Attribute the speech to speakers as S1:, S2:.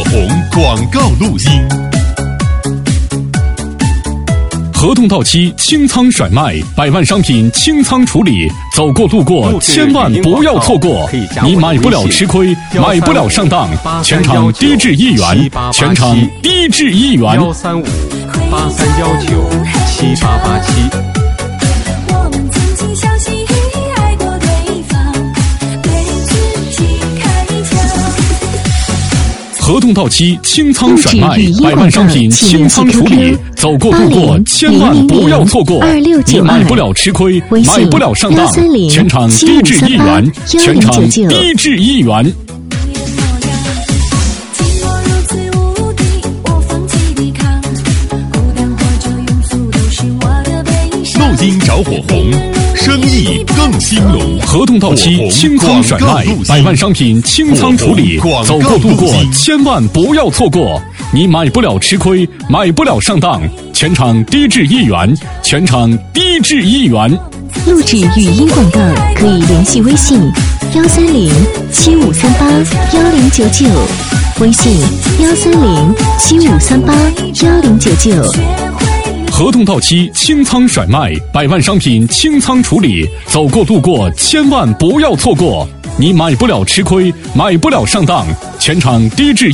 S1: 红广告录音。
S2: 合同到期清仓甩卖，100万商品清仓处理，走过路过千万不要错过。你买不了吃亏，买不了上当，全场低至1元，全场低至1元。
S3: 13583197887。
S2: 合同到期清仓甩卖，100万商品清仓处理，走过路过千万不要错过。你买不了吃亏，买不了上当，全场低至1元，全场低至1元。
S1: 录音着火红，生意更兴隆。
S2: 合同到期清仓甩卖，100万商品清仓处理，走过路过千万不要错过。你买不了吃亏，买不了上当，全场低至1元，全场低至1元。
S4: 录制语音广告可以联系微信13075381099，微信13075381099。
S2: 合同到期清仓甩卖，100万商品清仓处理，走过路过千万不要错过。你买不了吃亏，买不了上当，全场低至